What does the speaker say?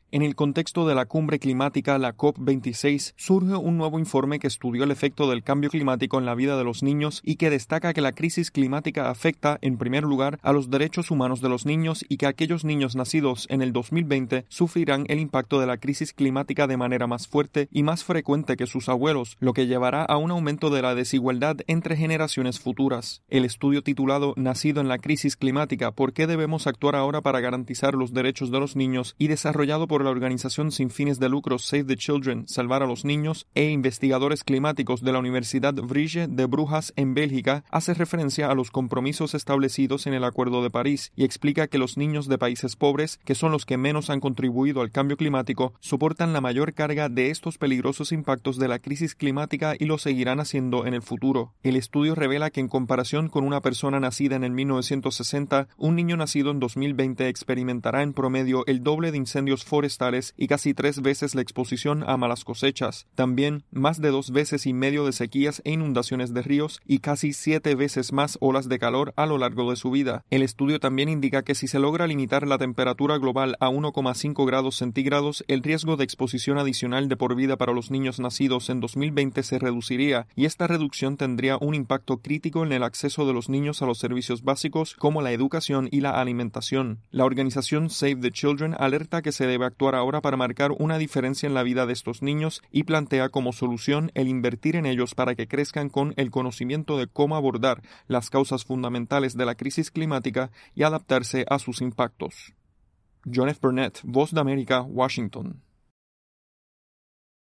En el contexto de la cumbre climática, la COP26, surge un nuevo informe que estudió el efecto del cambio climático en la vida de los niños y que destaca que la crisis climática afecta, en primer lugar, a los derechos humanos de los niños y que aquellos niños nacidos en el 2020 sufrirán el impacto de la crisis climática de manera más fuerte y más frecuente que sus abuelos, lo que llevará a un aumento de la desigualdad entre generaciones futuras. El estudio titulado Nacido en la crisis climática, ¿por qué debemos actuar ahora para garantizar los derechos de los niños?, y desarrollado por la organización sin fines de lucro Save the Children, Salvar a los Niños, e investigadores climáticos de la Universidad Vrije de Brujas en Bélgica, hace referencia a los compromisos establecidos en el Acuerdo de París y explica que los niños de países pobres, que son los que menos han contribuido al cambio climático, soportan la mayor carga de estos peligrosos impactos de la crisis climática y lo seguirán haciendo en el futuro. El estudio revela que en comparación con una persona nacida en el 1960, un niño nacido en 2020 experimentará en promedio el doble de incendios forestales y casi 3 veces la exposición a malas cosechas. También más de 2,5 veces de sequías e inundaciones de ríos y casi 7 veces más olas de calor a lo largo de su vida. El estudio también indica que si se logra limitar la temperatura global a 1,5 grados centígrados, el riesgo de exposición adicional de por vida para los niños nacidos en 2020 se reduciría, y esta reducción tendría un impacto crítico en el acceso de los niños a los servicios básicos como la educación y la alimentación. La organización Save the Children alerta que se debe actuar ahora para marcar una diferencia en la vida de estos niños y plantea como solución el invertir en ellos para que crezcan con el conocimiento de cómo abordar las causas fundamentales de la crisis climática y adaptarse a sus impactos. John F. Burnett, Voz de América, Washington.